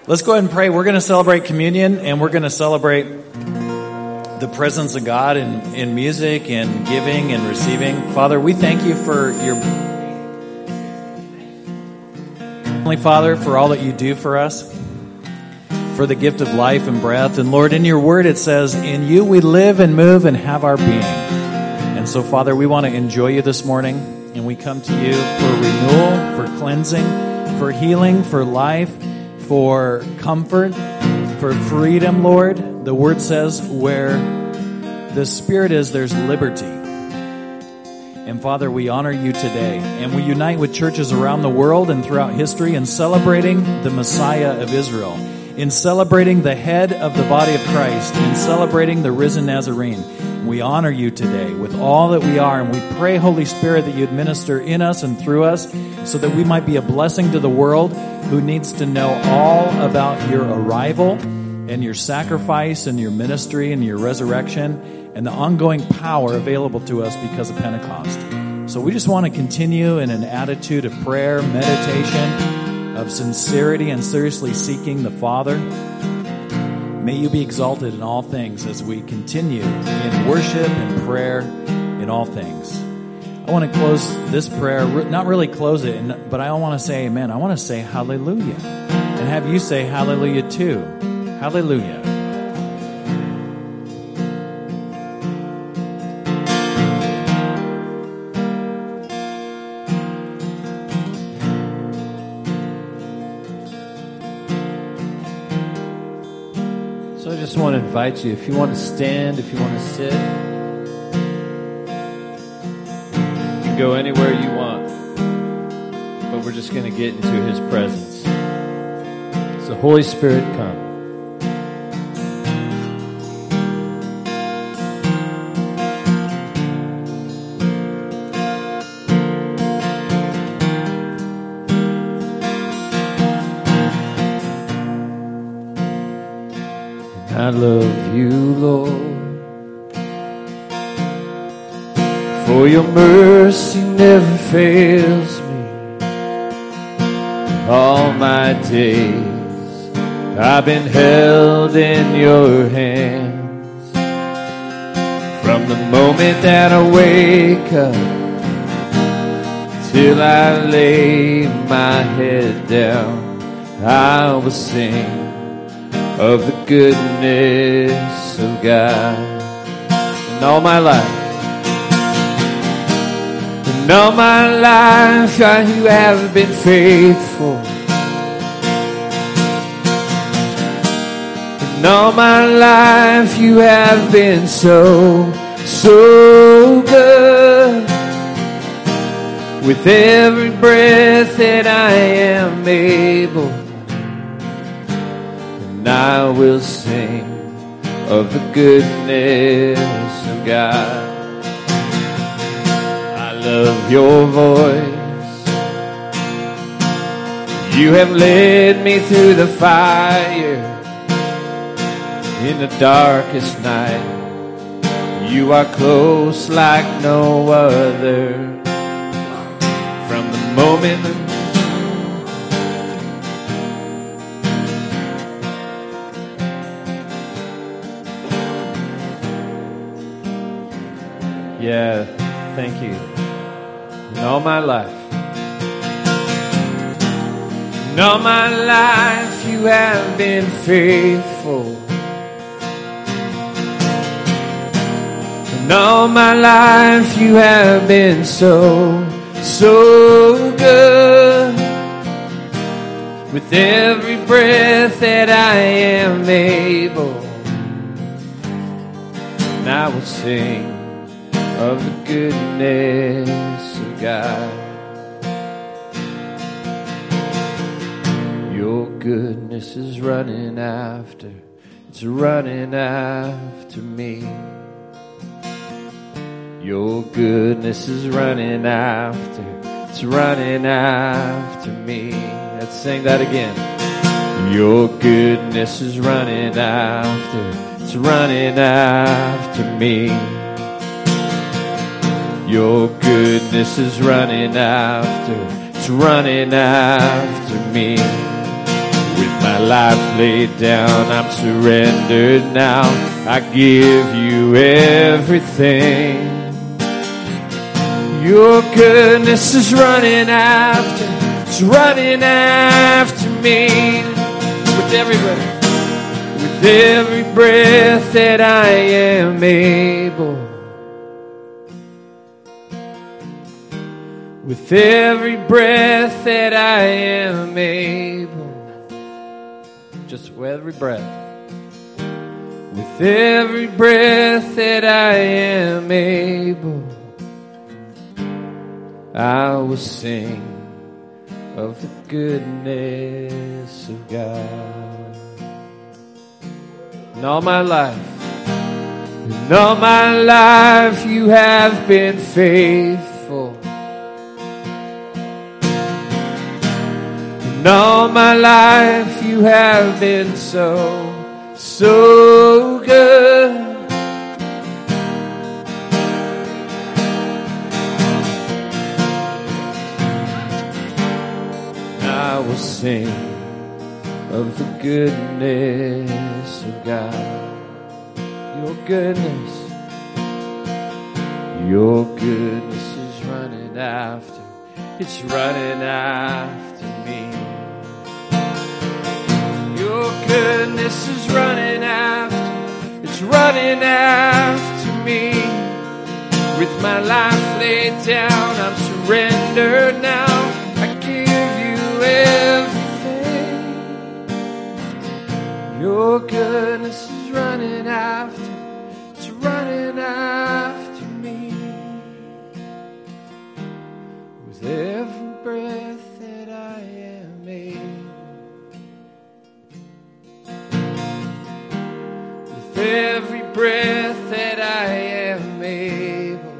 Let's go ahead and pray. We're going to celebrate communion, and we're going to celebrate the presence of God in music and giving and receiving. Father, we thank you for your Heavenly Father, for all that you do for us, for the gift of life and breath. And Lord, in your word it says, in you we live and move and have our being. And so, Father, we want to enjoy you this morning, and we come to you for renewal, for cleansing, for healing, for life, for comfort, for freedom, Lord. The word says where the Spirit is, there's liberty. And Father, we honor you today. And we unite with churches around the world and throughout history in celebrating the Messiah of Israel, in celebrating the head of the body of Christ, in celebrating the risen Nazarene. We honor you today with all that we are, and we pray, Holy Spirit, that you'd minister in us and through us so that we might be a blessing to the world who needs to know all about your arrival and your sacrifice and your ministry and your resurrection and the ongoing power available to us because of Pentecost. So we just want to continue in an attitude of prayer, meditation, of sincerity and seriously seeking the Father. May you be exalted in all things as we continue in worship and prayer in all things. I want to close this prayer, not really close it, but I don't want to say amen. I want to say hallelujah. And have you say hallelujah too. Hallelujah. So I just want to invite you, if you want to stand, if you want to sit, you can go anywhere you want, but we're just going to get into his presence. So Holy Spirit, come. I love you, Lord, for your mercy never fails me. All my days I've been held in your hands. From the moment that I wake up till I lay my head down, I will sing of the goodness of God. And all my life, and all my life, you have been faithful. And all my life, you have been so, so good. With every breath that I am able, I will sing of the goodness of God. I love your voice. You have led me through the fire in the darkest night. You are close like no other. From the moment Yeah, thank you. And all my life, and all my life, you have been faithful. And all my life, you have been so, so good. With every breath that I am able, and I will sing of the goodness of God. Your goodness is running after, it's running after me. Your goodness is running after, it's running after me. Let's sing that again. Your goodness is running after, it's running after me. Your goodness is running after, it's running after me. With my life laid down, I'm surrendered now. I give you everything. Your goodness is running after, it's running after me. With every breath that I am able. With every breath that I am able. Just with every breath. With every breath that I am able, I will sing of the goodness of God. In all my life, you have been faithful. In all my life, you have been so good. I will sing of the goodness of God. Your goodness is running after, it's running after me. Your goodness is running after, it's running after me. With my life laid down, I'm surrendered now. I give you everything. Your goodness is running after, it's running after me. With every breath that I am able. With every breath that I am able,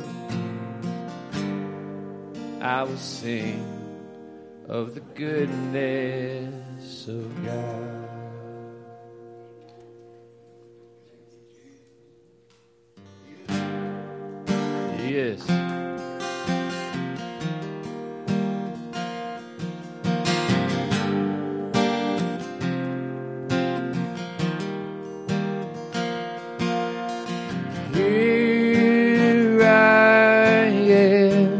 I will sing of the goodness of God. Yes. Here I am,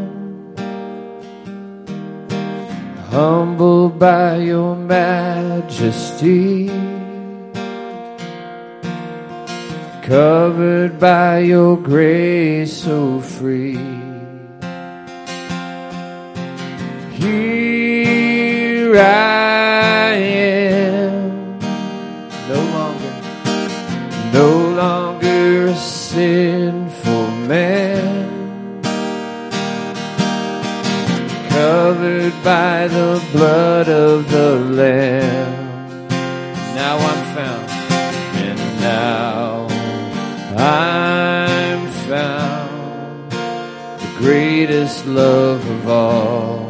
humbled by your majesty, covered by your grace so free. Here I am, no longer a sinful man, covered by the blood of the Lamb. Now I'm found, and now I'm found. The greatest love of all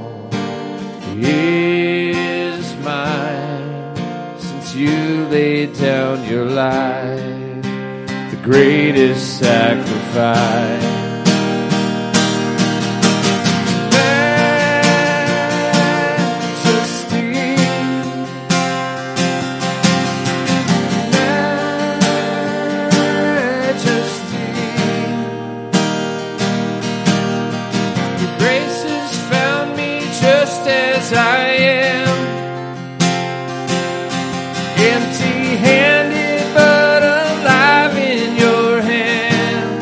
is mine. Since you laid down your life, the greatest sacrifice. I am empty-handed but alive in your hands.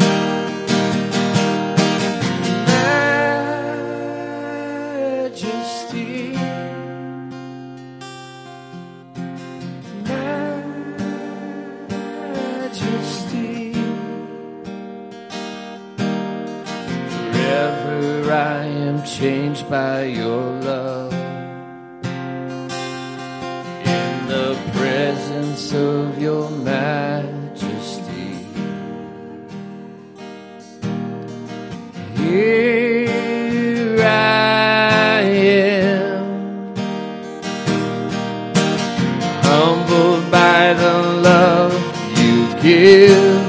Majesty, majesty, forever I am changed by your love. In the presence of your majesty, here I am, humbled by the love you give,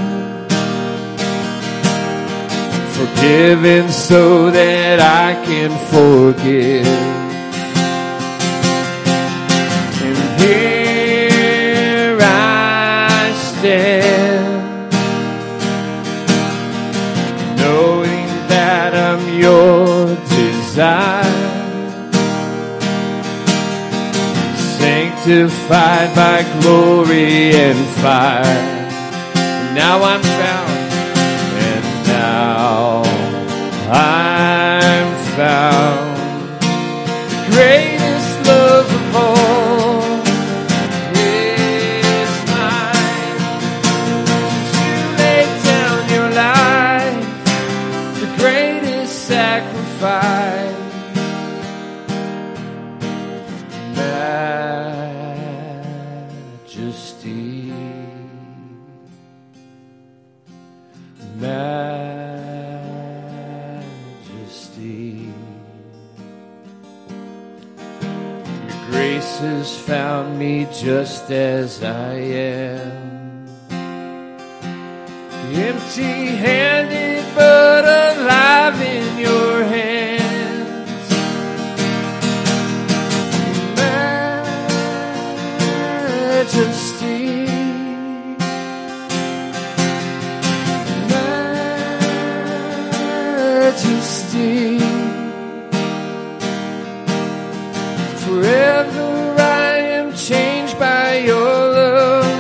forgiven so that I can forgive. And here stand, knowing that I'm your desire, sanctified by glory and fire. Now I'm found, and now I'm found. The greatest love of all is mine. You laid down your life, the greatest sacrifice. Majesty, majesty. Your grace has found me just as I am, empty-handed but alive in your hands. Majesty, majesty, forever I am changed by your love.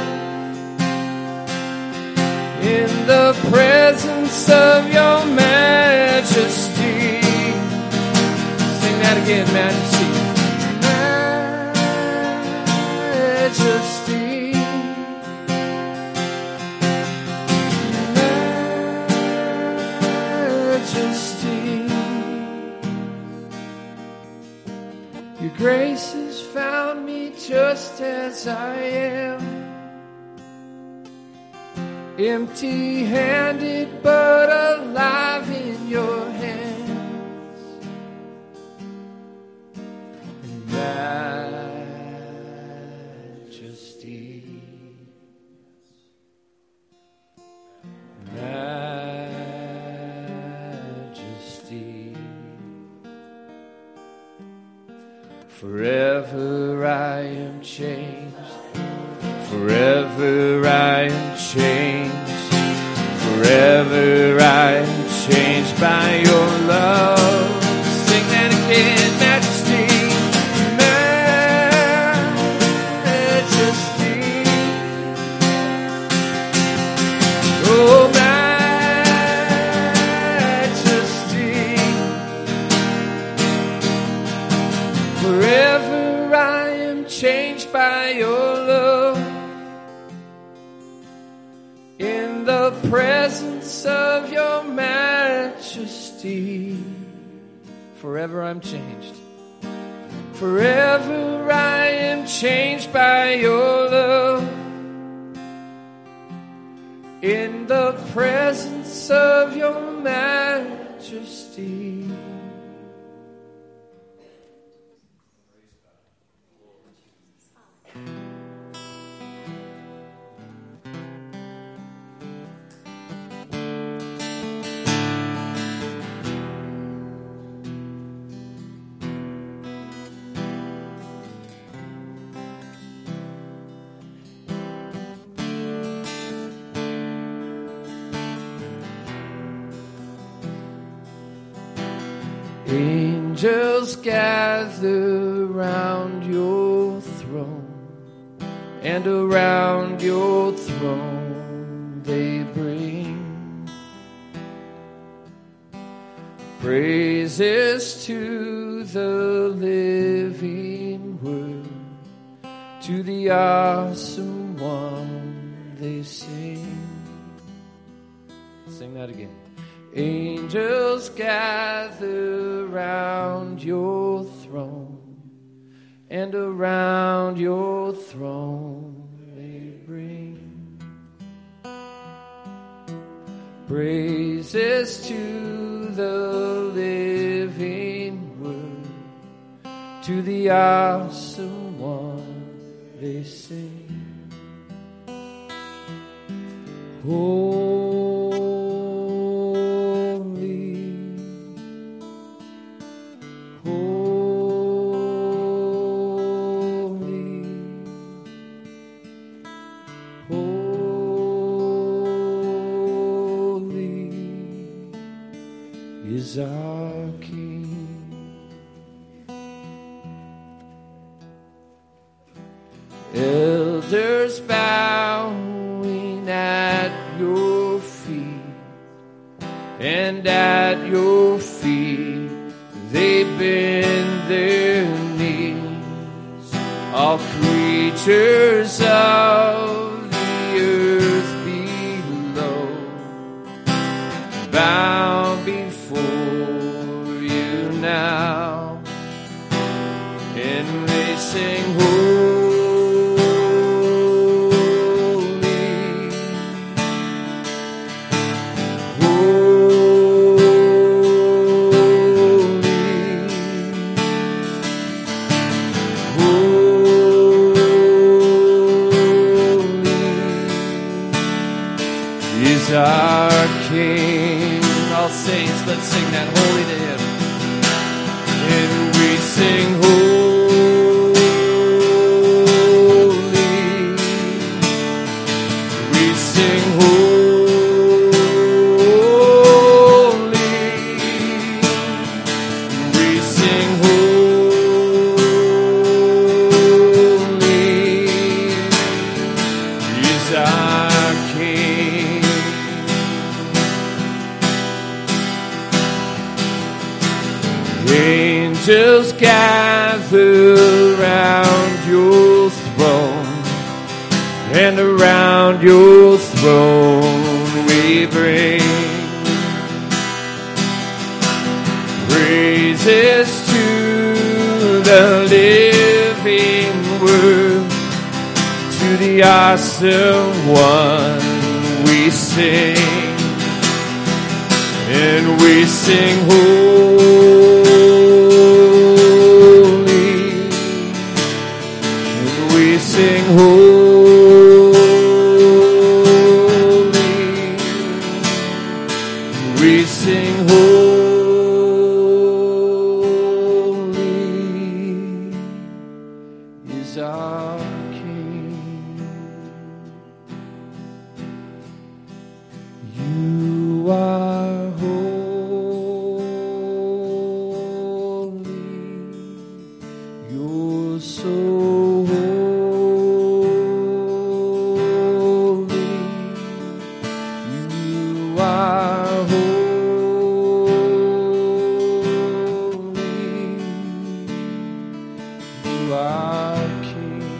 In the presence of your majesty. Sing that again, majesty. Majesty. Majesty. Your grace has found me just as I am, empty-handed but alive in your hands. Majesty, majesty, forever I am changed, forever I am changed, forever I am changed by your love. Sing that again, majesty, majesty, oh majesty, forever I am changed by your love. In the presence of your majesty, forever I'm changed. Forever I am changed by your love. In the presence of your majesty. Angels gather round your throne, and around your throne they bring praises to the living Word, to the awesome One they sing. Sing that again. Angels gather round your throne, and around your throne they bring praises to the living Word, to the awesome One they sing. Holy, holy, holy. is our King. Elders bowing at your feet, and at your feet they bend their knees. All creatures of the earth below bow before you now, and they sing, holy, is our King. All saints, let's sing that holy to Him. And we sing holy. We sing holy. We sing holy. Is our King. Angels gather around your throne, and around your throne we bring praises to the living Word, to the awesome One we sing, and we sing holy. We sing holy. We sing holy is our King. You are holy. You're so holy. You are holy. You are King.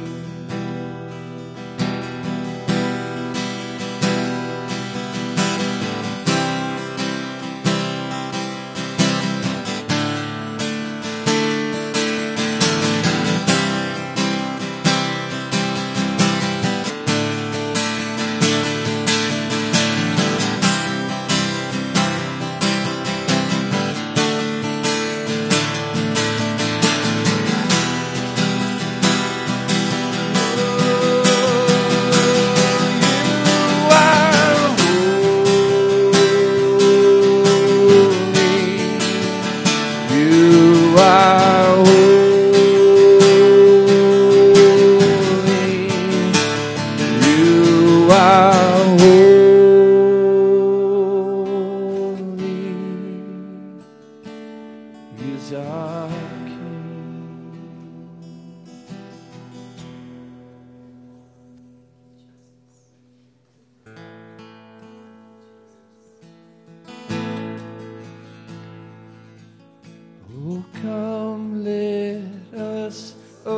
Oh, come, let us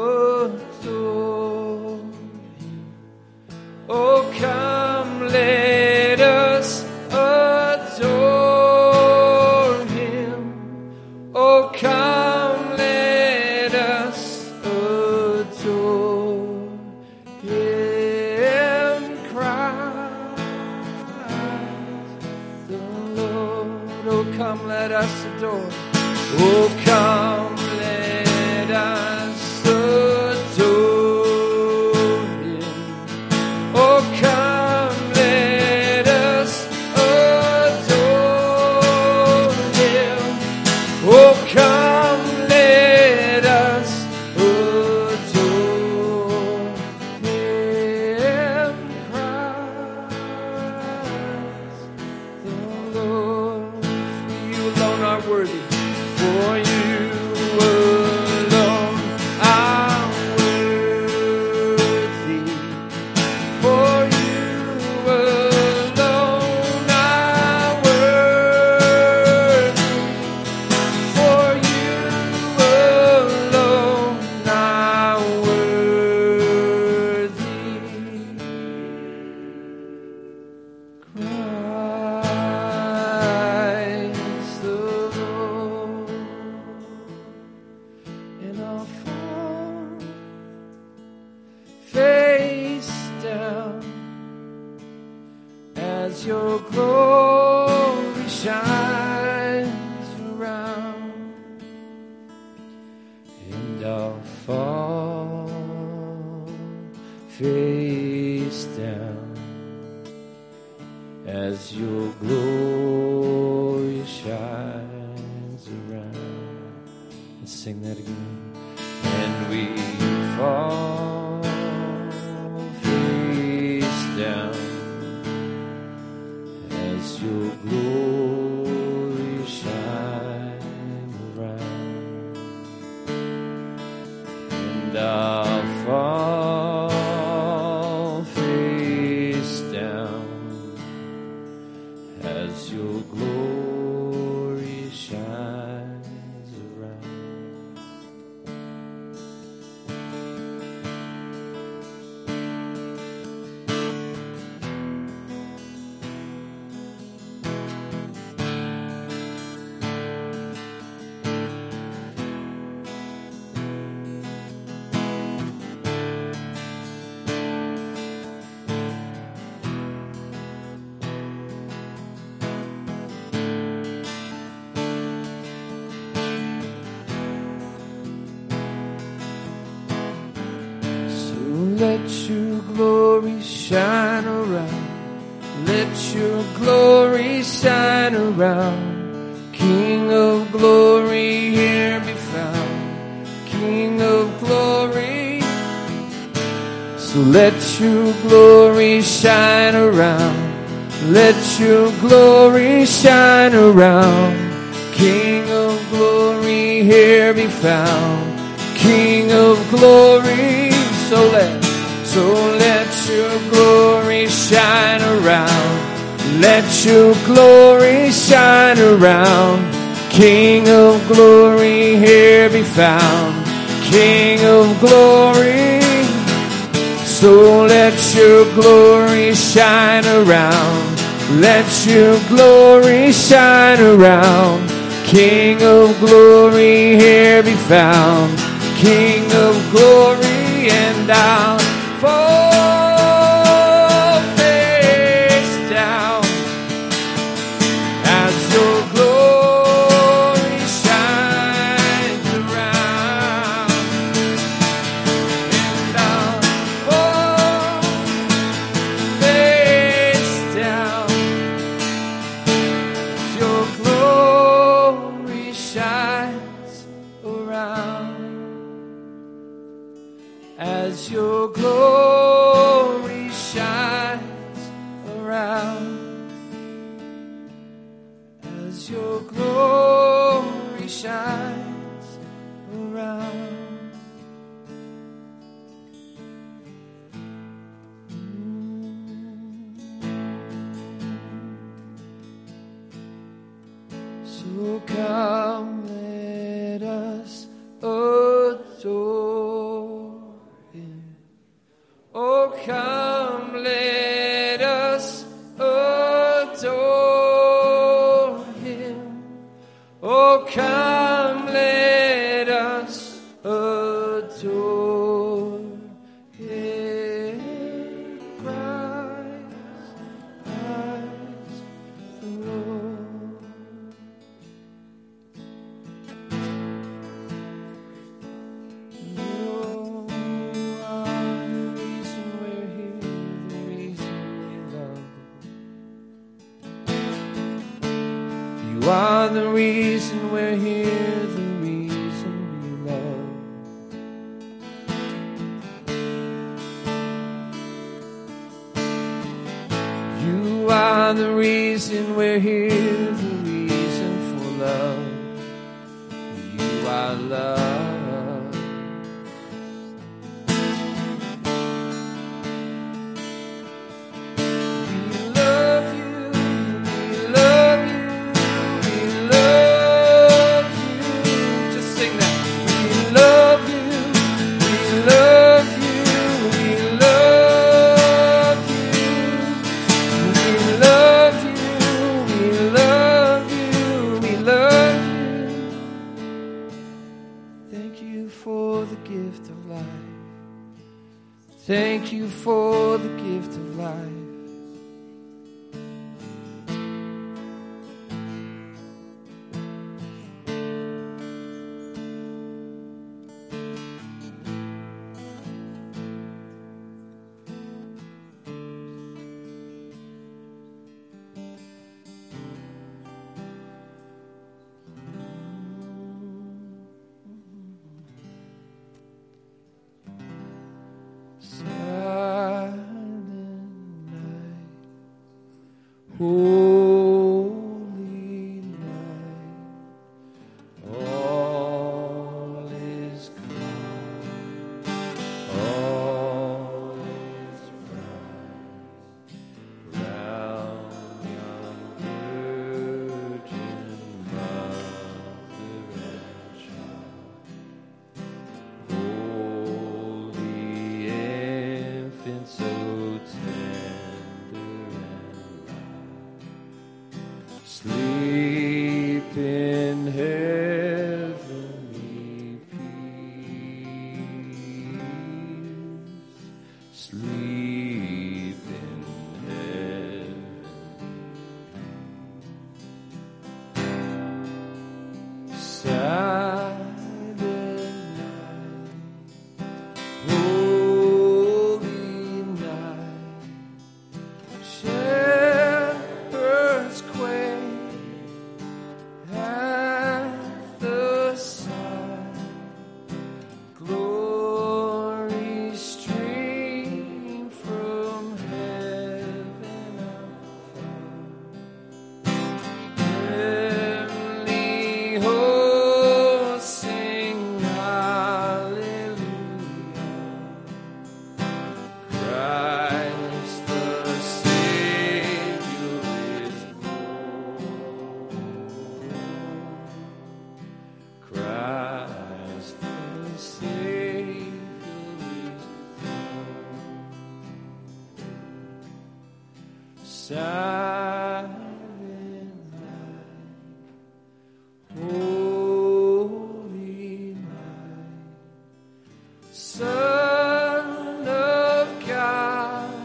adore Him. Oh, come, let us adore Him. Oh, come, let us adore Him. Christ the Lord. Oh, come, let us adore. Oh, come, let us adore Him. Oh, come, let us adore Him. Oh, come, let us adore Him. Christ the Lord. For you alone are as your glory shines around, and I'll fall face down as your glory shines around. Let's sing that again. And we fall face down as your glory shines around, and I'll fall face down as your glory shines around. Let your glory shine around. Let your glory shine around. King of glory, here be found. King of glory. So let your glory shine around. Let your glory shine around. King of glory, here be found. King of glory. So let your glory shine around. Let your glory shine around. King of glory, here be found. King of glory. So let your glory shine around. Let your glory shine around. King of glory, here be found. King of glory, and I'll fall face down as your glory shines around, and I'll fall face down as your glory shines around. As your glory shines around, as your glory shines around. So come, let us adore. Oh, come, let us adore him. Oh, come, let us adore him. Christ, the Lord. You are the reason we're here, the reason we love. You are the reason we're here, the reason for love. You are love. Thank you for the gift of life. Holy night, all is calm, all is bright, round young virgin mother and child. Holy infant, so tender and sleep in heavenly peace. Sleep in heaven. Silent night, holy night, shepherds quake at the sight, glory stream from heaven above. Heavenly hosts sing hallelujah. Christ the Savior is born. Christ the Savior is born. Silent night, holy night, Son of God,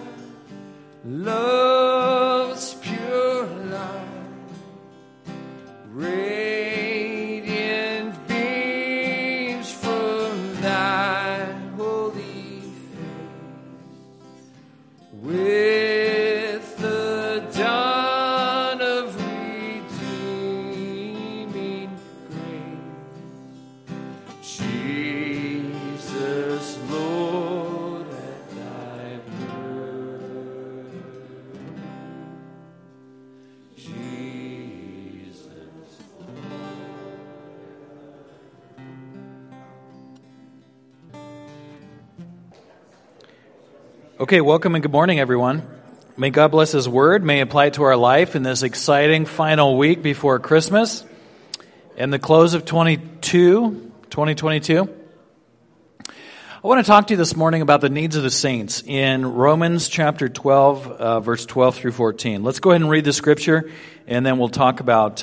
love's pure light, radiant beams from thy holy face, with the dawn of redeeming grace. Jesus, Lord, at thy birth. Jesus, Okay, welcome and good morning, everyone. May God bless His Word. May it apply to our life in this exciting final week before Christmas and the close of 2022. I want to talk to you this morning about the needs of the saints in Romans chapter 12, verse 12 through 14. Let's go ahead and read the scripture, and then we'll talk about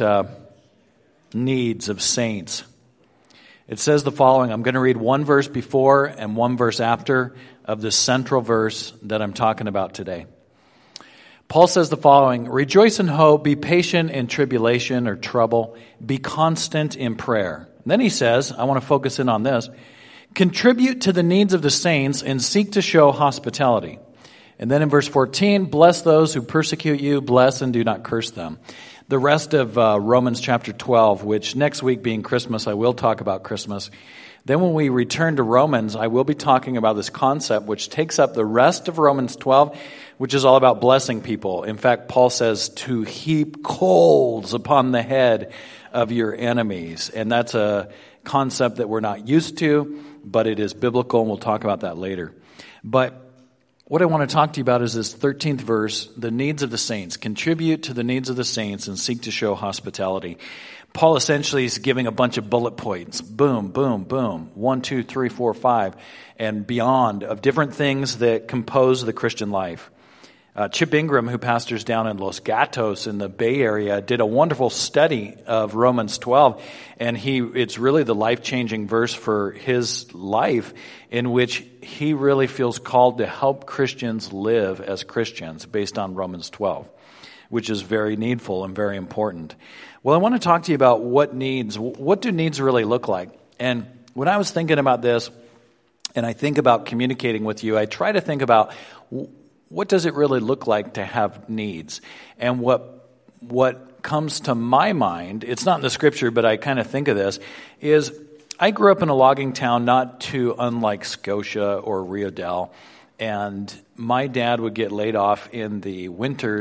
needs of saints. It says the following. I'm going to read one verse before and one verse after of the central verse that I'm talking about today. Paul says the following: rejoice in hope, be patient in tribulation or trouble, be constant in prayer. And then he says, I want to focus in on this, contribute to the needs of the saints and seek to show hospitality. And then in verse 14, bless those who persecute you, bless and do not curse them. The rest of Romans chapter 12, which next week being Christmas, I will talk about Christmas. Then when we return to Romans, I will be talking about this concept which takes up the rest of Romans 12, which is all about blessing people. In fact, Paul says to heap coals upon the head of your enemies. And that's a concept that we're not used to, but it is biblical, and we'll talk about that later. But what I want to talk to you about is this 13th verse, the needs of the saints. Contribute to the needs of the saints and seek to show hospitality. Paul essentially is giving a bunch of bullet points. Boom, boom, boom. 1, 2, 3, 4, 5, and beyond of different things that compose the Christian life. Chip Ingram, who pastors down in Los Gatos in the Bay Area, did a wonderful study of Romans 12, and it's really the life-changing verse for his life, in which he really feels called to help Christians live as Christians based on Romans 12, which is very needful and very important. Well, I want to talk to you about what do needs really look like? And when I was thinking about this, and I think about communicating with you, I try to think about what does it really look like to have needs? And what comes to my mind, it's not in the scripture, but I kind of think of this, is I grew up in a logging town not too unlike Scotia or Rio Dell, and my dad would get laid off in the winters,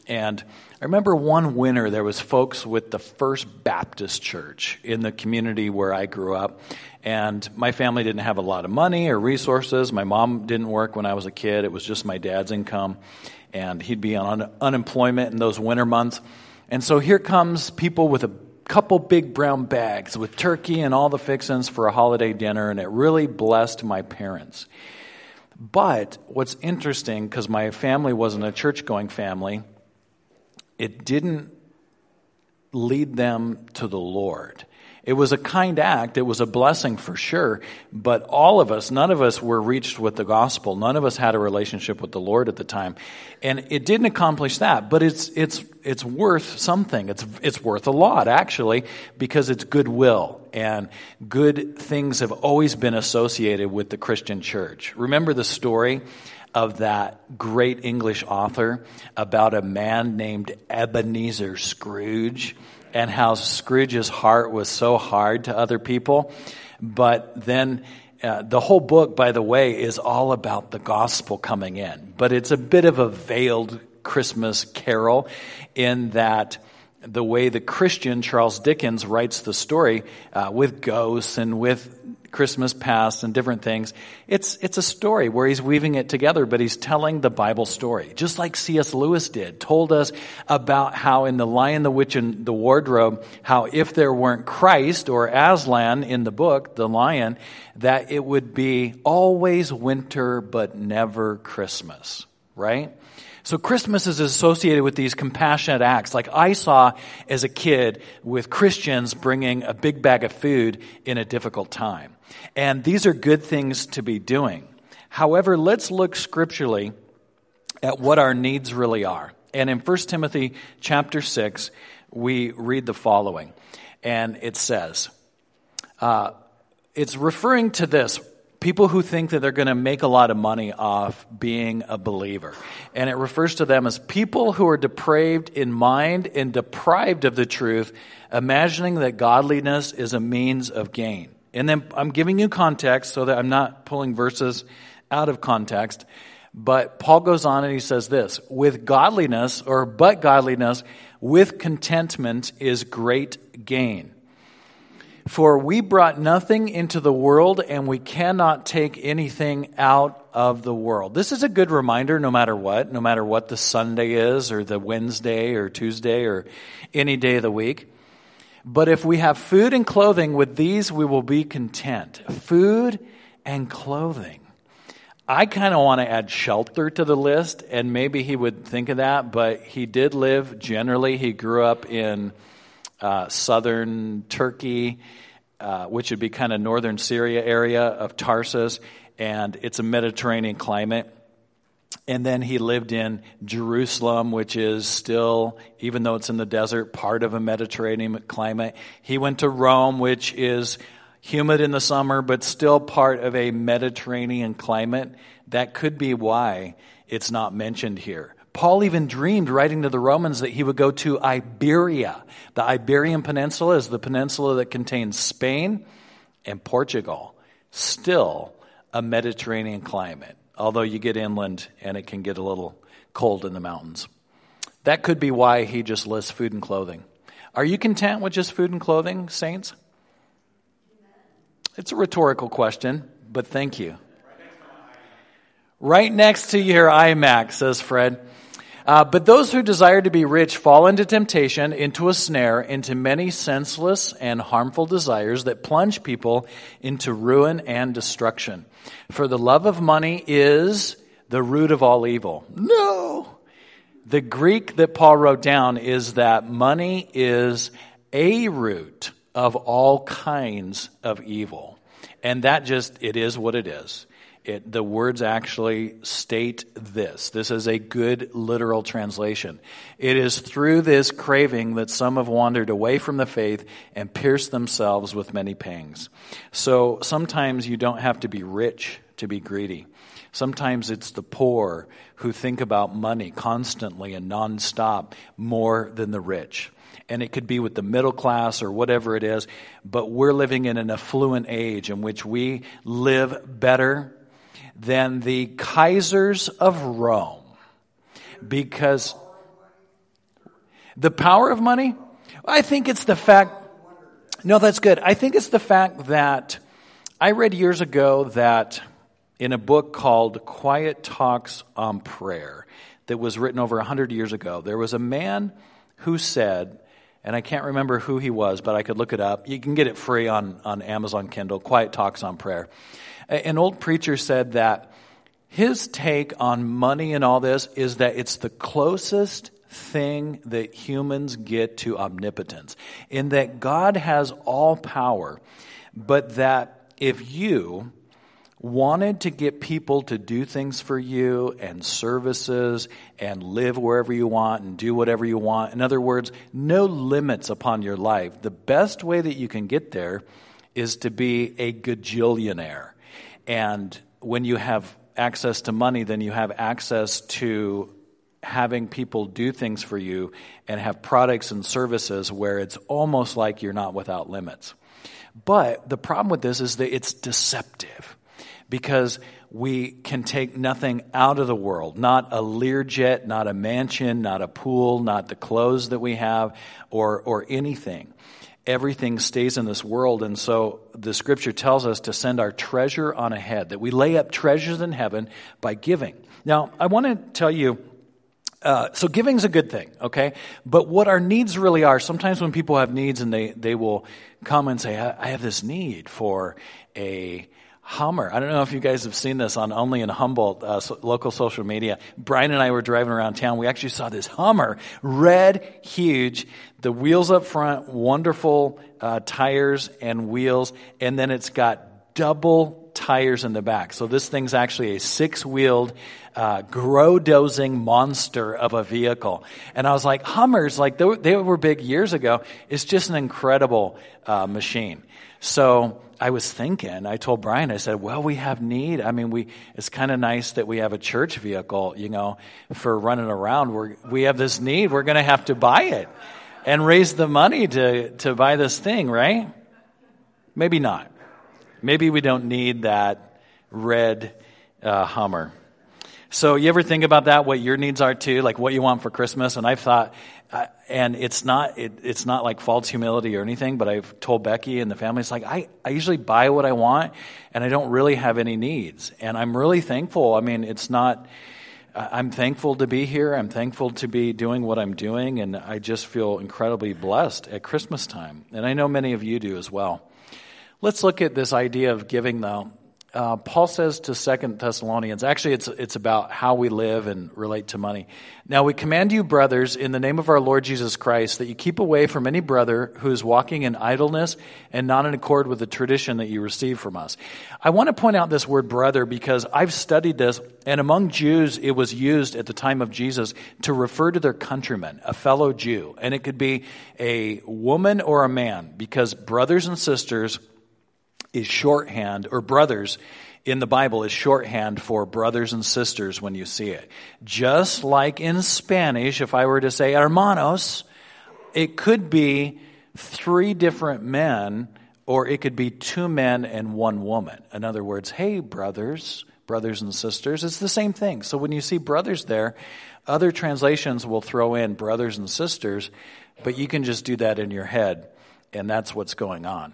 And I remember one winter there was folks with the First Baptist Church in the community where I grew up. And my family didn't have a lot of money or resources. My mom didn't work when I was a kid. It was just my dad's income. And he'd be on unemployment in those winter months. And so here comes people with a couple big brown bags with turkey and all the fixings for a holiday dinner. And it really blessed my parents. But what's interesting, because my family wasn't a church-going family, it didn't lead them to the Lord. It was a kind act. It was a blessing for sure. But all of us, none of us were reached with the gospel. None of us had a relationship with the Lord at the time. And it didn't accomplish that. But it's worth something. It's worth a lot, actually, because it's goodwill. And good things have always been associated with the Christian church. Remember the story of that great English author about a man named Ebenezer Scrooge, and how Scrooge's heart was so hard to other people. But then the whole book, by the way, is all about the gospel coming in. But it's a bit of a veiled Christmas carol in that the way the Christian Charles Dickens writes the story with ghosts and with Christmas past and different things. It's a story where he's weaving it together, but he's telling the Bible story, just like C.S. Lewis did. Told us about how in The Lion, the Witch, and the Wardrobe, how if there weren't Christ or Aslan in the book, the lion, that it would be always winter but never Christmas, right? So Christmas is associated with these compassionate acts, like I saw as a kid with Christians bringing a big bag of food in a difficult time. And these are good things to be doing. However, let's look scripturally at what our needs really are. And in 1 Timothy chapter 6, we read the following. And it says, it's referring to this. People who think that they're going to make a lot of money off being a believer. And it refers to them as people who are depraved in mind and deprived of the truth, imagining that godliness is a means of gain. And then I'm giving you context so that I'm not pulling verses out of context. But Paul goes on and he says this, but godliness with contentment is great gain. For we brought nothing into the world, and we cannot take anything out of the world. This is a good reminder no matter what the Sunday is, or the Wednesday, or Tuesday, or any day of the week. But if we have food and clothing, with these we will be content. Food and clothing. I kind of want to add shelter to the list, and maybe he would think of that, but he did live, generally, he grew up in southern Turkey, which would be kind of northern Syria area of Tarsus, and it's a Mediterranean climate. And then he lived in Jerusalem, which is still, even though it's in the desert, part of a Mediterranean climate. He went to Rome, which is humid in the summer, but still part of a Mediterranean climate. That could be why it's not mentioned here. Paul even dreamed, writing to the Romans, that he would go to Iberia. The Iberian Peninsula is the peninsula that contains Spain and Portugal. Still a Mediterranean climate, although you get inland and it can get a little cold in the mountains. That could be why he just lists food and clothing. Are you content with just food and clothing, saints? It's a rhetorical question, but thank you. Right next to your iMac, says Fred. But those who desire to be rich fall into temptation, into a snare, into many senseless and harmful desires that plunge people into ruin and destruction. For the love of money is the root of all evil. No! The Greek that Paul wrote down is that money is a root of all kinds of evil. And it is what it is. The words actually state this. This is a good literal translation. It is through this craving that some have wandered away from the faith and pierced themselves with many pangs. So sometimes you don't have to be rich to be greedy. Sometimes it's the poor who think about money constantly and nonstop more than the rich. And it could be with the middle class or whatever it is, but we're living in an affluent age in which we live better than the Kaisers of Rome, because The power of money? I think it's the fact, no, that's good. I think it's the fact that I read years ago that in a book called Quiet Talks on Prayer that was written over 100 years ago, there was a man who said, and I can't remember who he was, but I could look it up. You can get it free on Amazon Kindle, Quiet Talks on Prayer. An old preacher said that his take on money and all this is that it's the closest thing that humans get to omnipotence, in that God has all power, but that if you wanted to get people to do things for you and services and live wherever you want and do whatever you want, in other words, no limits upon your life, the best way that you can get there is to be a gajillionaire. And when you have access to money, then you have access to having people do things for you and have products and services where it's almost like you're not without limits. But the problem with this is that it's deceptive, because we can take nothing out of the world, not a Learjet, not a mansion, not a pool, not the clothes that we have, or anything. Everything stays in this world, and so the Scripture tells us to send our treasure on ahead, that we lay up treasures in heaven by giving. Now, I want to tell you, so giving's a good thing, okay? But what our needs really are, sometimes when people have needs and they will come and say, I have this need for a Hummer. I don't know if you guys have seen this on Only in Humboldt, local social media. Brian and I were driving around town. We actually saw this Hummer, red, huge, the wheels up front, wonderful tires and wheels, and then it's got double tires in the back. So this thing's actually a 6-wheeled, grow-dozing monster of a vehicle. And I was like, Hummers, like they were big years ago. It's just an incredible machine. So I was thinking, I told Brian, I said, well, we have need. I mean, it's kind of nice that we have a church vehicle, for running around. We have this need. We're going to have to buy it and raise the money to buy this thing, right? Maybe not. Maybe we don't need that red Hummer. So you ever think about that, what your needs are too, like what you want for Christmas? And I've thought, and it's not like false humility or anything, but I've told Becky and the family, it's like I usually buy what I want and I don't really have any needs. And I'm really thankful. I mean, I'm thankful to be here. I'm thankful to be doing what I'm doing. And I just feel incredibly blessed at Christmas time. And I know many of you do as well. Let's look at this idea of giving, though. Paul says to 2 Thessalonians, actually it's about how we live and relate to money. Now we command you, brothers, in the name of our Lord Jesus Christ, that you keep away from any brother who is walking in idleness and not in accord with the tradition that you received from us. I want to point out this word brother because I've studied this, and among Jews it was used at the time of Jesus to refer to their countryman, a fellow Jew. And it could be a woman or a man, because brothers and sisters is shorthand, or brothers in the Bible is shorthand for brothers and sisters when you see it. Just like in Spanish, if I were to say hermanos, it could be 3 different men, or it could be 2 men and 1 woman. In other words, hey, brothers and sisters, it's the same thing. So when you see brothers there, other translations will throw in brothers and sisters, but you can just do that in your head, and that's what's going on.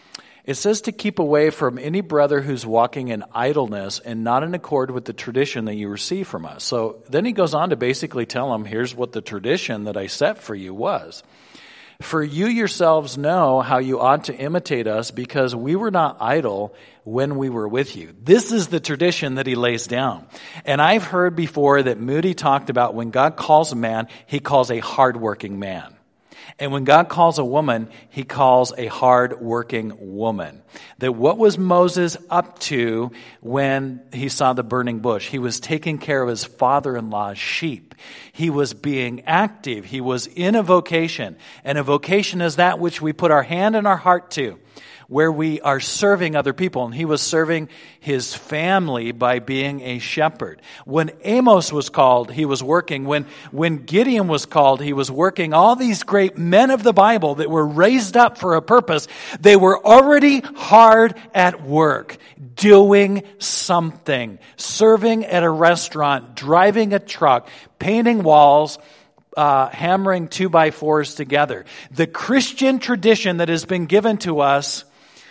It says to keep away from any brother who's walking in idleness and not in accord with the tradition that you receive from us. So then he goes on to basically tell them, here's what the tradition that I set for you was. For you yourselves know how you ought to imitate us, because we were not idle when we were with you. This is the tradition that he lays down. And I've heard before that Moody talked about when God calls a man, he calls a hardworking man. And when God calls a woman, he calls a hard-working woman. That what was Moses up to when he saw the burning bush? He was taking care of his father-in-law's sheep. He was being active. He was in a vocation. And a vocation is that which we put our hand and our heart to, where we are serving other people. And he was serving his family by being a shepherd. When Amos was called, he was working. When Gideon was called, he was working. All these great men of the Bible that were raised up for a purpose, they were already hard at work, doing something, serving at a restaurant, driving a truck, painting walls, hammering 2x4s together. The Christian tradition that has been given to us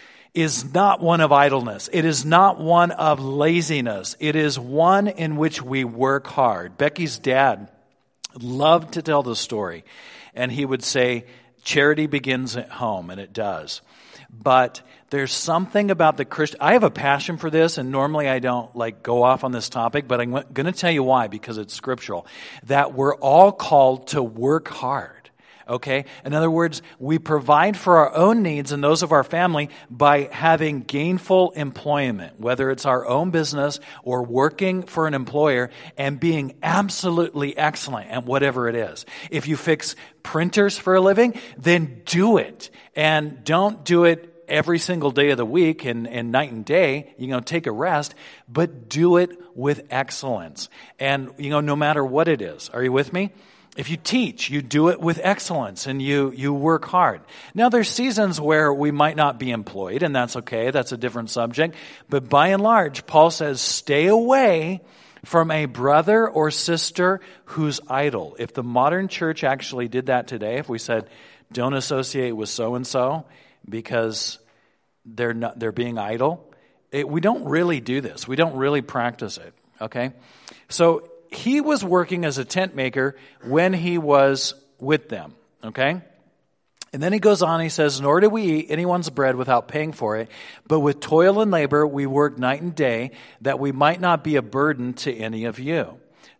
is not one of idleness. It is not one of laziness. It is one in which we work hard. Becky's dad loved to tell the story, and he would say, charity begins at home, and it does. But there's something about the Christian. I have a passion for this, and normally I don't go off on this topic, but I'm going to tell you why, because it's scriptural. That we're all called to work hard. Okay? In other words, we provide for our own needs and those of our family by having gainful employment, whether it's our own business or working for an employer, and being absolutely excellent at whatever it is. If you fix printers for a living, then do it. And don't do it every single day of the week and night and day. Take a rest, but do it with excellence. And, no matter what it is. Are you with me? If you teach, you do it with excellence and you work hard. Now, there's seasons where we might not be employed, and that's okay. That's a different subject. But by and large, Paul says, stay away from a brother or sister who's idle. If the modern church actually did that today, if we said, don't associate with so-and-so because they're being idle, we don't really do this. We don't really practice it, okay? So he was working as a tent maker when he was with them, okay? And then he goes on, he says, nor do we eat anyone's bread without paying for it, but with toil and labor we work night and day, that we might not be a burden to any of you.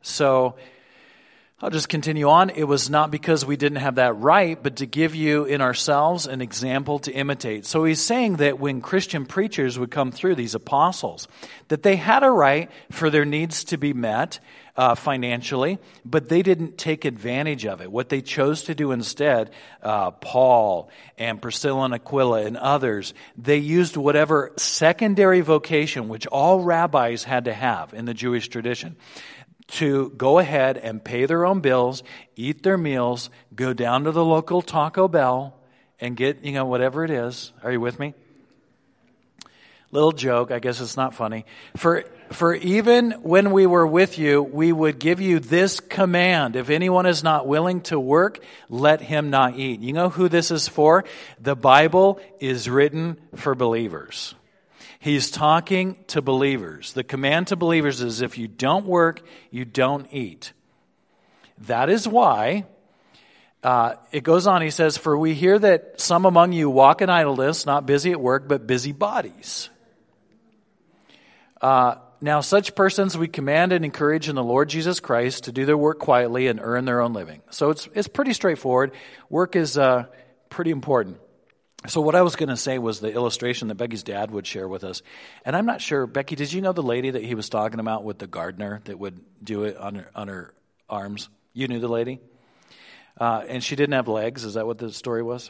So I'll just continue on. It was not because we didn't have that right, but to give you in ourselves an example to imitate. So he's saying that when Christian preachers would come through, these apostles, that they had a right for their needs to be met financially, but they didn't take advantage of it. What they chose to do instead, Paul and Priscilla and Aquila and others, they used whatever secondary vocation, which all rabbis had to have in the Jewish tradition, to go ahead and pay their own bills, eat their meals, go down to the local Taco Bell and get, whatever it is. Are you with me? Little joke, I guess it's not funny. For even when we were with you, we would give you this command. If anyone is not willing to work, let him not eat. You know who this is for? The Bible is written for believers. He's talking to believers. The command to believers is if you don't work, you don't eat. That is why it goes on. He says, for we hear that some among you walk in idleness, not busy at work, but busy bodies. Now such persons we command and encourage in the Lord Jesus Christ to do their work quietly and earn their own living. So it's pretty straightforward. Work is pretty important. So what I was going to say was the illustration that Becky's dad would share with us. And I'm not sure, Becky, did you know the lady that he was talking about with the gardener that would do it on her arms? You knew the lady? And she didn't have legs. Is that what the story was?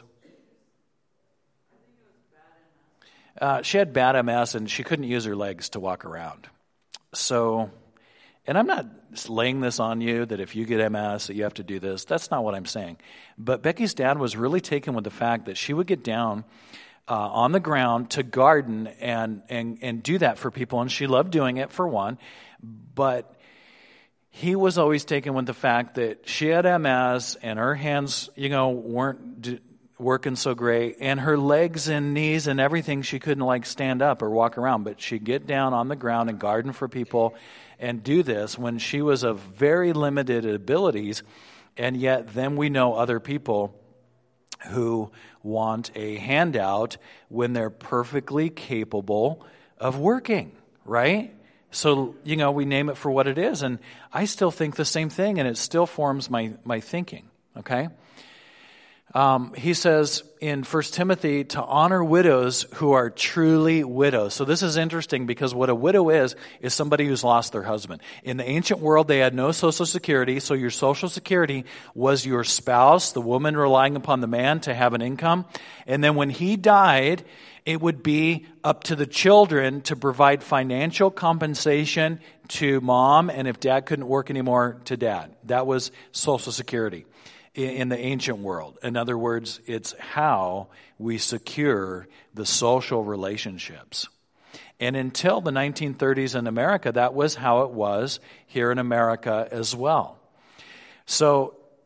She had bad MS and she couldn't use her legs to walk around. So, and I'm not laying this on you that if you get MS that you have to do this. That's not what I'm saying. But Becky's dad was really taken with the fact that she would get down on the ground to garden and do that for people. And she loved doing it, for one. But he was always taken with the fact that she had MS and her hands, weren't working so great, and her legs and knees and everything, she couldn't stand up or walk around, but she'd get down on the ground and garden for people and do this when she was of very limited abilities. And yet then we know other people who want a handout when they're perfectly capable of working, right? So, we name it for what it is, and I still think the same thing, and it still forms my thinking, okay? He says in 1 Timothy to honor widows who are truly widows. So this is interesting because what a widow is somebody who's lost their husband. In the ancient world, they had no social security, so your social security was your spouse, the woman relying upon the man to have an income. And then when he died, it would be up to the children to provide financial compensation to mom, and if dad couldn't work anymore, to dad. That was social security in the ancient world. In other words, it's how we secure the social relationships. And until the 1930s in America, that was how it was here in America as well. So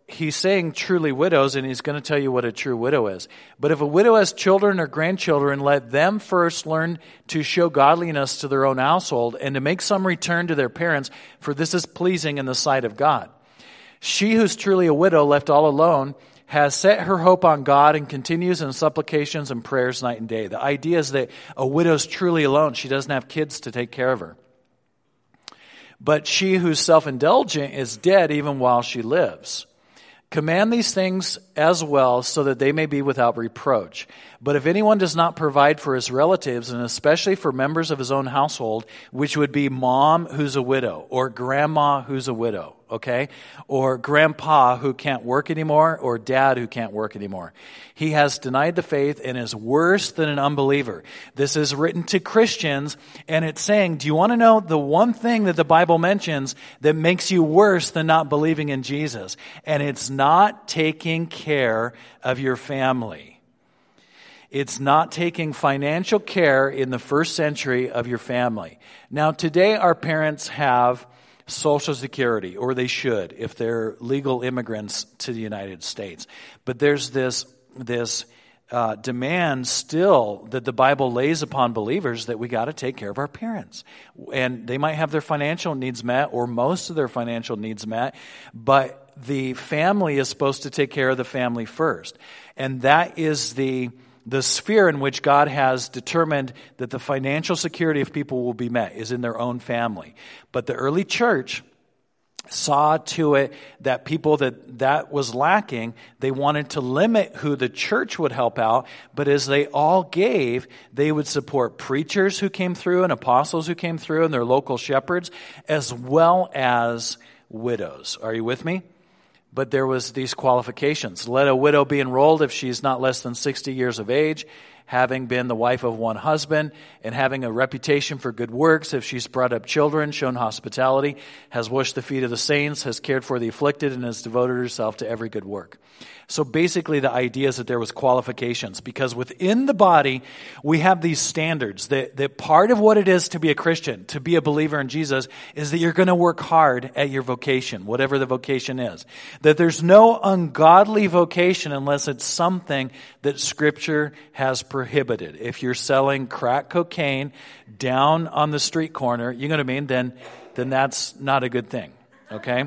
he's saying truly widows, and he's going to tell you what a true widow is. But if a widow has children or grandchildren, let them first learn to show godliness to their own household and to make some return to their parents, for this is pleasing in the sight of God. She who's truly a widow, left all alone, has set her hope on God and continues in supplications and prayers night and day. The idea is that a widow's truly alone. She doesn't have kids to take care of her. But she who's self-indulgent is dead even while she lives. Command these things as well, so that they may be without reproach. But if anyone does not provide for his relatives, and especially for members of his own household, which would be mom who's a widow, or grandma who's a widow, okay? Or grandpa who can't work anymore, or dad who can't work anymore, he has denied the faith and is worse than an unbeliever. This is written to Christians, and it's saying, do you want to know the one thing that the Bible mentions that makes you worse than not believing in Jesus? And it's not taking care of your family. It's not taking financial care in the first century of your family. Now, today our parents have Social Security, or they should, if they're legal immigrants to the United States. But there's this demand still that the Bible lays upon believers that we got to take care of our parents. And they might have their financial needs met, or most of their financial needs met, but the family is supposed to take care of the family first. And that is the sphere in which God has determined that the financial security of people will be met, is in their own family. But the early church saw to it that people that was lacking, they wanted to limit who the church would help out, but as they all gave, they would support preachers who came through and apostles who came through and their local shepherds, as well as widows. Are you with me? But there was these qualifications. Let a widow be enrolled if she's not less than 60 years of age, having been the wife of one husband, and having a reputation for good works, if she's brought up children, shown hospitality, has washed the feet of the saints, has cared for the afflicted, and has devoted herself to every good work. So basically the idea is that there was qualifications, because within the body we have these standards that part of what it is to be a Christian, to be a believer in Jesus, is that you're going to work hard at your vocation, whatever the vocation is. That there's no ungodly vocation unless it's something that Scripture has prohibited. If you're selling crack cocaine down on the street corner, you know what I mean, then that's not a good thing, okay?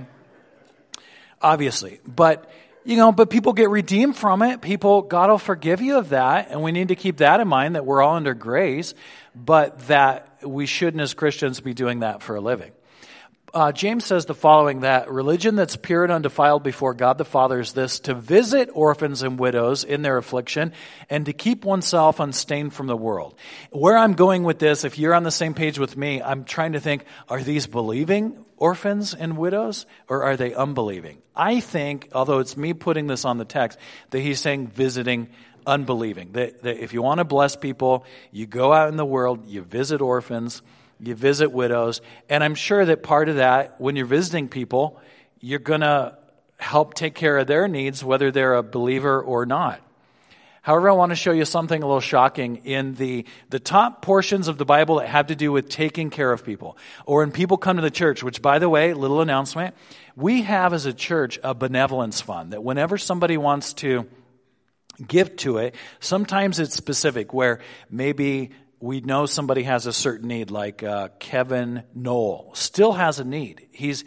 Obviously. But people get redeemed from it. God will forgive you of that, and we need to keep that in mind, that we're all under grace, but that we shouldn't as Christians be doing that for a living. James says the following, that religion that's pure and undefiled before God the Father is this: to visit orphans and widows in their affliction, and to keep oneself unstained from the world. Where I'm going with this, if you're on the same page with me, I'm trying to think, are these believing orphans and widows, or are they unbelieving? I think, although it's me putting this on the text, that he's saying visiting unbelieving. That if you want to bless people, you go out in the world, you visit orphans, you visit widows, and I'm sure that part of that, when you're visiting people, you're going to help take care of their needs, whether they're a believer or not. However, I want to show you something a little shocking in the top portions of the Bible that have to do with taking care of people, or when people come to the church, which, by the way, little announcement, we have as a church a benevolence fund that whenever somebody wants to give to it, sometimes it's specific, where maybe we know somebody has a certain need, like Kevin Knoll still has a need. He's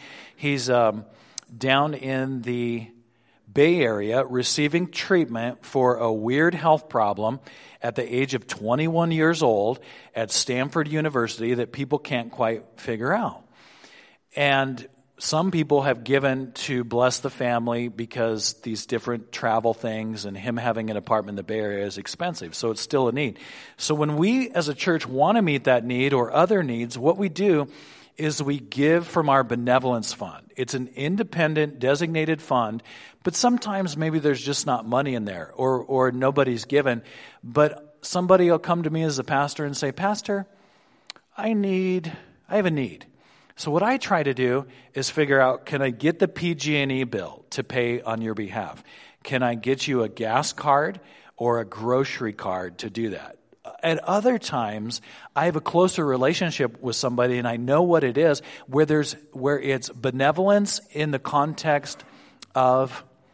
down in the Bay Area receiving treatment for a weird health problem at the age of 21 years old at Stanford University that people can't quite figure out. And some people have given to bless the family because these different travel things and him having an apartment in the Bay Area is expensive. So it's still a need. So when we as a church want to meet that need or other needs, what we do is we give from our benevolence fund. It's an independent designated fund, but sometimes maybe there's just not money in there, or nobody's given. But somebody will come to me as a pastor and say, "Pastor, I have a need." So what I try to do is figure out, can I get the PG&E bill to pay on your behalf? Can I get you a gas card or a grocery card to do that? At other times, I have a closer relationship with somebody and I know what it is, where it's benevolence in the context of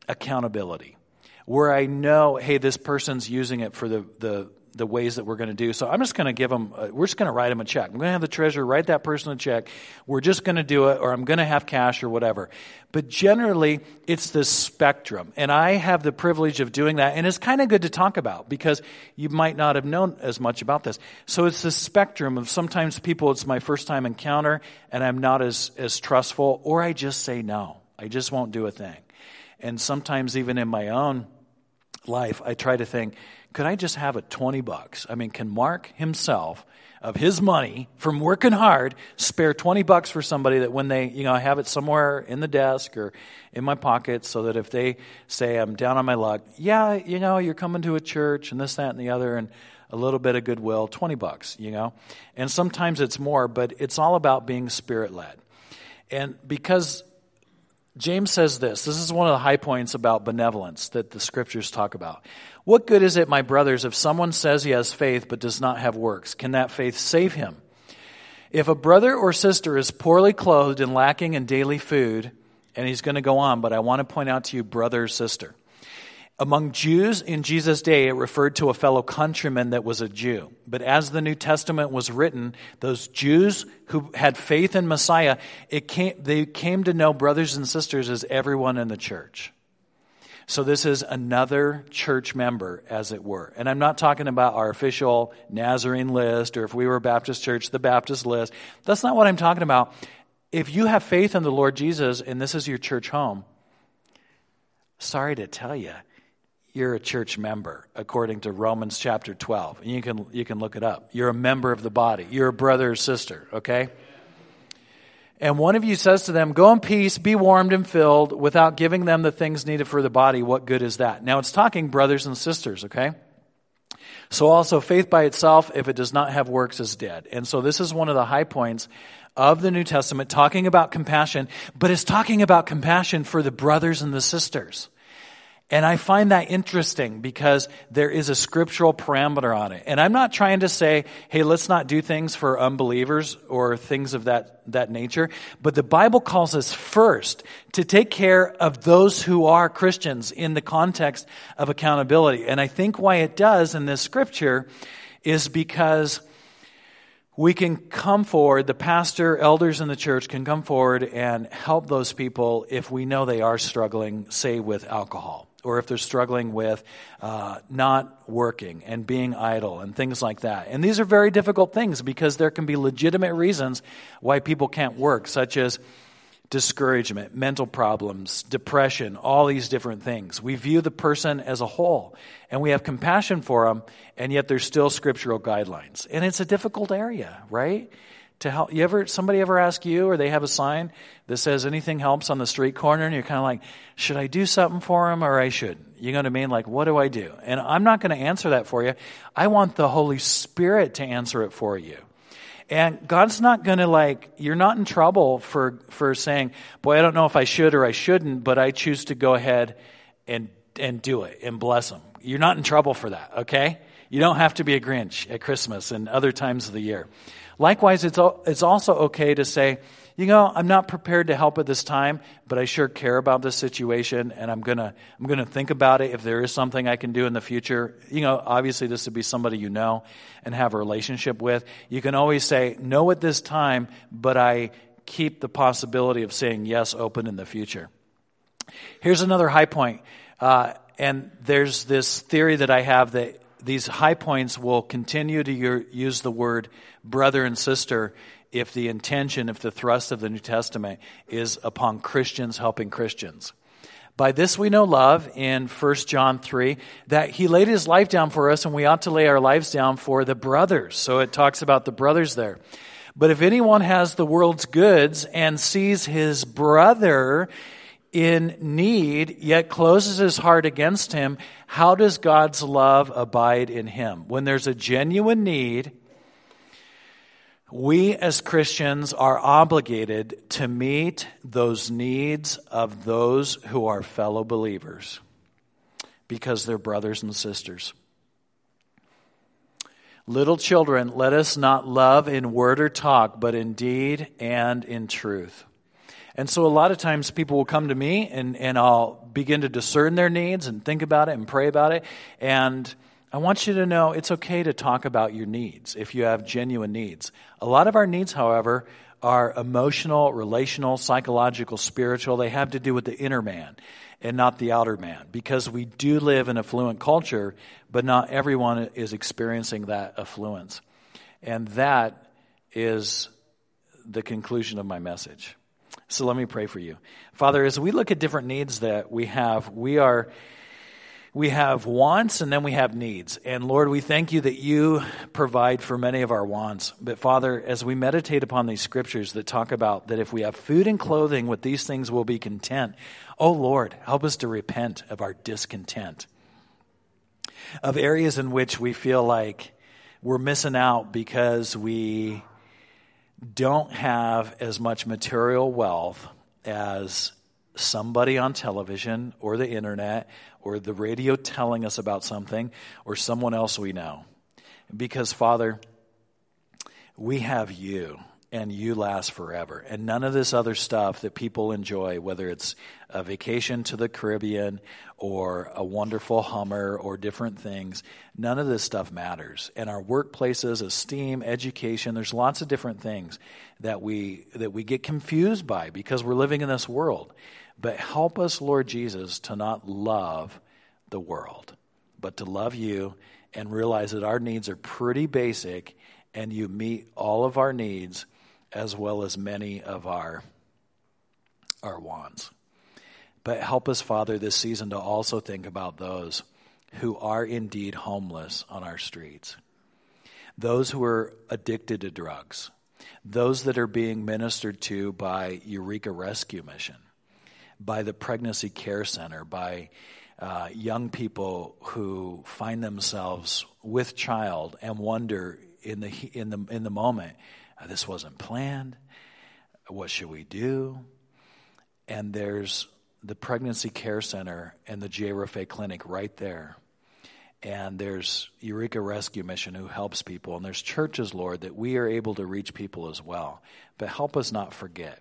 accountability, where I know, hey, this person's using it for the ways that we're going to do. So I'm just going to give them, we're just going to write them a check. I'm going to have the treasurer write that person a check. We're just going to do it, or I'm going to have cash or whatever. But generally, it's this spectrum. And I have the privilege of doing that. And it's kind of good to talk about because you might not have known as much about this. So it's this spectrum of sometimes people, it's my first time encounter and I'm not as trustful, or I just say no. I just won't do a thing. And sometimes even in my own life, I try to think, could I just have it $20? I mean, can Mark himself, of his money, from working hard, spare $20 for somebody that when they, I have it somewhere in the desk or in my pocket so that if they say I'm down on my luck, yeah, you're coming to a church and this, that, and the other, and a little bit of goodwill, $20, And sometimes it's more, but it's all about being Spirit-led. And because James says this is one of the high points about benevolence that the scriptures talk about. What good is it, my brothers, if someone says he has faith but does not have works? Can that faith save him? If a brother or sister is poorly clothed and lacking in daily food, and he's going to go on, but I want to point out to you, brother or sister. Among Jews in Jesus' day, it referred to a fellow countryman that was a Jew. But as the New Testament was written, those Jews who had faith in Messiah, they came to know brothers and sisters as everyone in the church. So this is another church member, as it were. And I'm not talking about our official Nazarene list, or if we were a Baptist church, the Baptist list. That's not what I'm talking about. If you have faith in the Lord Jesus, and this is your church home, sorry to tell you, you're a church member, according to Romans chapter 12. And you can look it up. You're a member of the body. You're a brother or sister, okay? And one of you says to them, go in peace, be warmed and filled, without giving them the things needed for the body. What good is that? Now it's talking brothers and sisters, okay? So also faith by itself, if it does not have works, is dead. And so this is one of the high points of the New Testament, talking about compassion, but it's talking about compassion for the brothers and the sisters. And I find that interesting because there is a scriptural parameter on it. And I'm not trying to say, hey, let's not do things for unbelievers or things of that nature. But the Bible calls us first to take care of those who are Christians in the context of accountability. And I think why it does in this scripture is because we can come forward, the pastor, elders in the church can come forward and help those people if we know they are struggling, say, with alcohol. Or if they're struggling with not working and being idle and things like that. And these are very difficult things because there can be legitimate reasons why people can't work, such as discouragement, mental problems, depression, all these different things. We view the person as a whole, and we have compassion for them, and yet there's still scriptural guidelines. And it's a difficult area, right? To help, somebody ever ask you, or they have a sign that says anything helps on the street corner, and you're kind of like, should I do something for them or I shouldn't? You know what I mean? Like, what do I do? And I'm not going to answer that for you. I want the Holy Spirit to answer it for you. And God's not going to you're not in trouble for saying, boy, I don't know if I should or I shouldn't, but I choose to go ahead and do it and bless them. You're not in trouble for that, okay? You don't have to be a Grinch at Christmas and other times of the year. Likewise, it's also okay to say, I'm not prepared to help at this time, but I sure care about this situation, and I'm gonna think about it if there is something I can do in the future. Obviously this would be somebody you know and have a relationship with. You can always say no at this time, but I keep the possibility of saying yes open in the future. Here's another high point, and there's this theory that I have that these high points will continue to use the word brother and sister if the thrust of the New Testament is upon Christians helping Christians. By this we know love in 1 John 3, that he laid his life down for us, and we ought to lay our lives down for the brothers. So it talks about the brothers there. But if anyone has the world's goods and sees his brother in need, yet closes his heart against him, how does God's love abide in him? When there's a genuine need, we as Christians are obligated to meet those needs of those who are fellow believers because they're brothers and sisters. Little children, let us not love in word or talk, but in deed and in truth. And so a lot of times people will come to me and I'll begin to discern their needs and think about it and pray about it. And I want you to know it's okay to talk about your needs if you have genuine needs. A lot of our needs, however, are emotional, relational, psychological, spiritual. They have to do with the inner man and not the outer man, because we do live in affluent culture, but not everyone is experiencing that affluence. And that is the conclusion of my message. So let me pray for you. Father, as we look at different needs that we have wants and then we have needs. And Lord, we thank you that you provide for many of our wants. But Father, as we meditate upon these scriptures that talk about that if we have food and clothing, with these things we'll be content. Oh Lord, help us to repent of our discontent, of areas in which we feel like we're missing out because we don't have as much material wealth as somebody on television or the internet or the radio telling us about something or someone else we know. Because, Father, we have you, and you last forever. And none of this other stuff that people enjoy, whether it's a vacation to the Caribbean or a wonderful Hummer or different things, none of this stuff matters. And our workplaces, esteem, education, there's lots of different things that we get confused by because we're living in this world. But help us, Lord Jesus, to not love the world, but to love you and realize that our needs are pretty basic and you meet all of our needs as well as many of our wants. But help us, Father, this season to also think about those who are indeed homeless on our streets, those who are addicted to drugs, those that are being ministered to by Eureka Rescue Mission, by the Pregnancy Care Center, by young people who find themselves with child and wonder in the moment, this wasn't planned. What should we do? And there's the Pregnancy Care Center and the JRFA Clinic right there. And there's Eureka Rescue Mission who helps people. And there's churches, Lord, that we are able to reach people as well. But help us not forget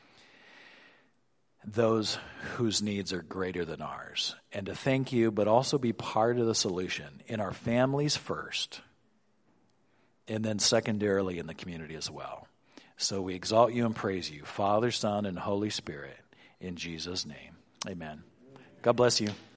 those whose needs are greater than ours. And to thank you, but also be part of the solution in our families first, and then secondarily in the community as well. So we exalt you and praise you, Father, Son, and Holy Spirit, in Jesus' name. Amen. God bless you.